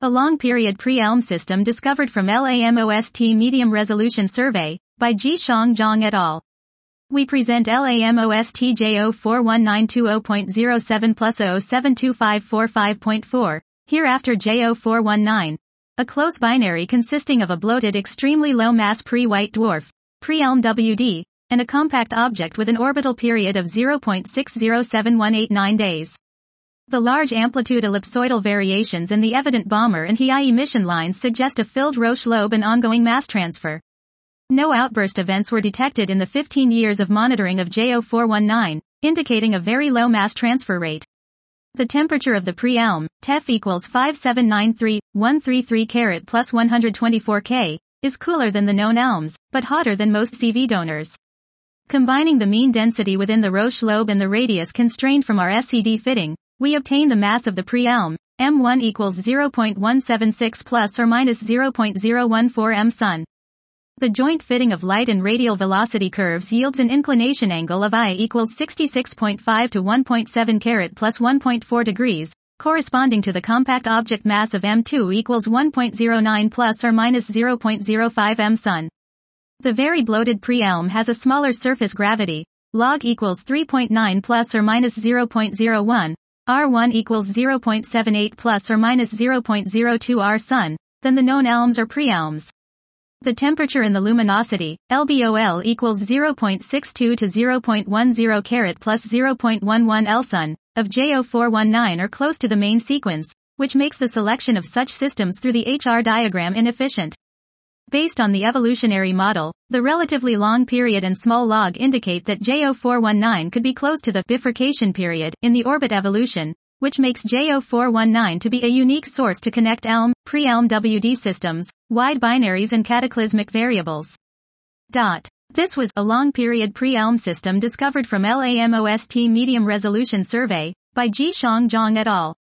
A long-period pre-ELM system discovered from LAMOST Medium Resolution Survey, by Ji-Shang Zhang et al. We present LAMOST J041920.07 plus 072545.4, hereafter J0419. A close binary consisting of a bloated extremely low-mass pre-white dwarf, pre-ELM WD, and a compact object with an orbital period of 0.607189 days. The large amplitude ellipsoidal variations and the evident Balmer and He emission lines suggest a filled Roche lobe and ongoing mass transfer. No outburst events were detected in the 15 years of monitoring of J0419, indicating a very low mass transfer rate. The temperature of the pre-ELM, TEF equals 5793133 carat plus 124 K, is cooler than the known ELMs, but hotter than most CV donors. Combining the mean density within the Roche lobe and the radius constrained from our SED fitting, we obtain the mass of the pre-ELM, M1 equals 0.176 plus or minus 0.014 m Sun. The joint fitting of light and radial velocity curves yields an inclination angle of I equals 66.5 to 1.7 carat plus 1.4 degrees, corresponding to the compact object mass of M2 equals 1.09 plus or minus 0.05 m Sun. The very bloated pre-ELM has a smaller surface gravity, log equals 3.9 plus or minus 0.01, R1 equals 0.78 plus or minus 0.02 R Sun, than the known ELMs or pre-ELMs. The temperature and the luminosity, LBOL equals 0.62 to 0.10 carat plus 0.11 L Sun, of J0419 are close to the main sequence, which makes the selection of such systems through the HR diagram inefficient. Based on the evolutionary model, the relatively long period and small log indicate that J0419 could be close to the bifurcation period in the orbit evolution, which makes J0419 to be a unique source to connect ELM, pre-ELM WD systems, wide binaries and cataclysmic variables. This was a long-period pre-ELM system discovered from LAMOST Medium Resolution Survey, by Ji-Shang Zhang et al.